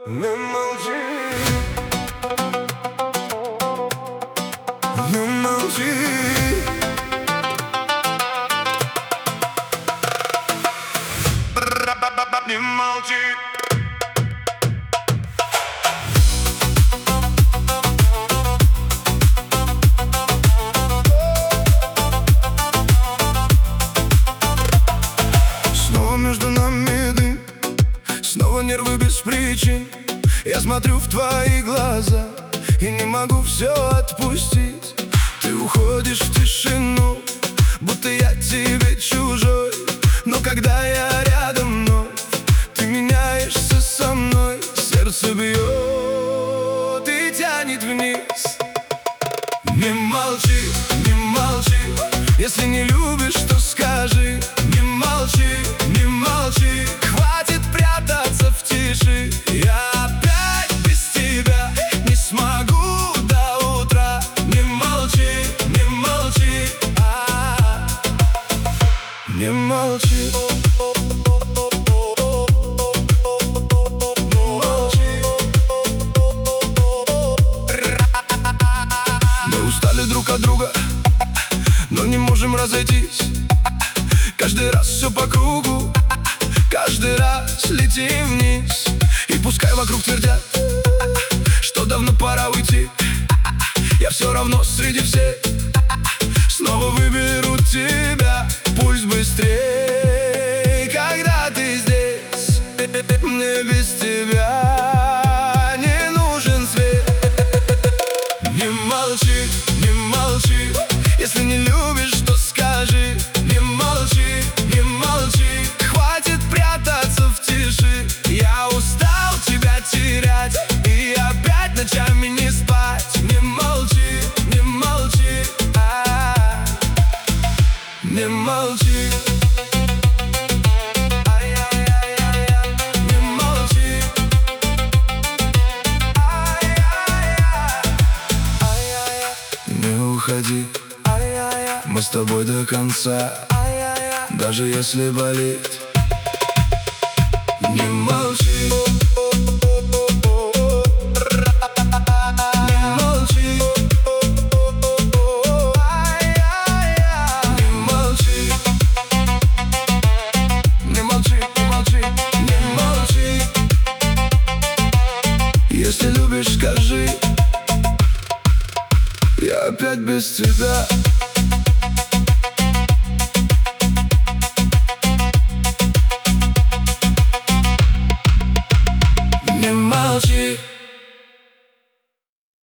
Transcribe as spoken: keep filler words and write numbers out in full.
Не молчи, не молчи. Не молчи. Снова между нами дым, снова нервы без причин. Я смотрю в твои глаза и не могу все отпустить. Ты уходишь в тишину, будто я тебе чужой. Но когда я рядом вновь, ты меняешься со мной. Сердце бьет и тянет вниз. Не молчи, не молчи. Если не любишь, то скажи. Не молчи, не молчи. Хватит прятаться в тиши. Я опять без тебя не смогу до утра. Не молчи, не молчи, а, не молчи. Мы устали друг от друга, но не можем разойтись. Каждый раз все по кругу, каждый раз летим вниз. И пускай вокруг твердят, что давно пора уйти, я все равно среди всех снова выберу тебя. Пульс быстрее, когда ты здесь. Мне без тебя не нужен свет. Не молчи, не молчи. Если не любишь, то скажи. Не молчи, не молчи. Хватит прятаться в тиши. Я устал тебя терять и опять ночами не спать. Не молчи, не молчи, а, не молчи. Не молчи. Не уходи, мы с тобой до конца, даже если болит. Не молчи. Не молчи. Не молчи. Не молчи, не молчи, не молчи. Если любишь, скажи. Я опять без тебя. Не молчи.